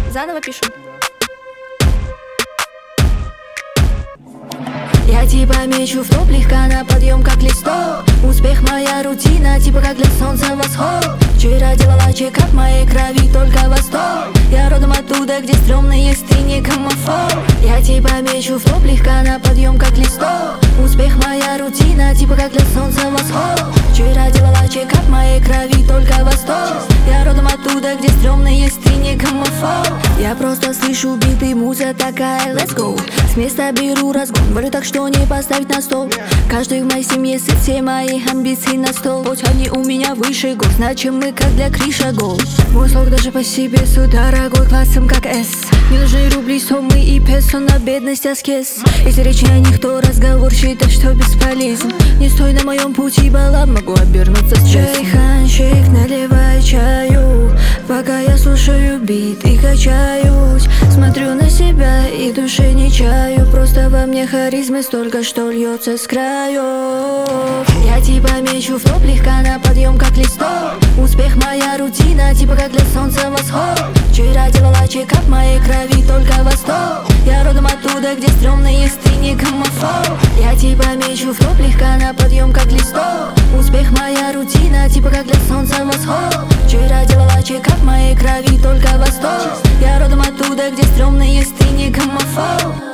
Заново пишем. Я типа мечу в топ, легко на подъем, как листок. Успех моя рутина, типа как для солнца восход. Вчера делала чекап, моей крови только восток. Я родом оттуда, где стрёмно, есть ты не гомофоб. Я типа мечу в топ, легко на подъем, как листок. Успех моя рутина, типа как для солнца восход. Вчера делала чекап, моей крови только восток. Я родом оттуда, где стрёмно, есть ты не гомофоб. Я просто слышу биты, муза такая, let's go. С места беру разгон, говорю так, что не поставить на стол. Каждый в моей семье сыт, все мои амбиции на стол. Хоть они у меня выше гор, значит мы как для Криша гол. Мой слог даже по себе суть дорогой, классом как S. Не нужны рубли, суммы и песо, на бедность аскез. Если речь о них, то разговор считает, что бесполезен. Не стой на моем пути, бала, могу обернуться с чайханчик, наливай чаю, пока я слушаю бит и качаюсь. Смотрю на себя и души не чаю, просто во мне харизмы столько, что льется с краев. Я типа мечу в топ, легко на подъем, как листок. Успех моя рутина, типа как для солнца восход. Вчера делала чекап, моей крови только восток. Я родом оттуда, где стрёмно, есть ты не гомофоб. Я типа мечу в топ, легко на подъем, как листок. Успех моя рутина, типа как для солнца восход. Вчера делала чекап, моей крови только восток. Я родом оттуда, где стрёмно, есть ты не гомофоб.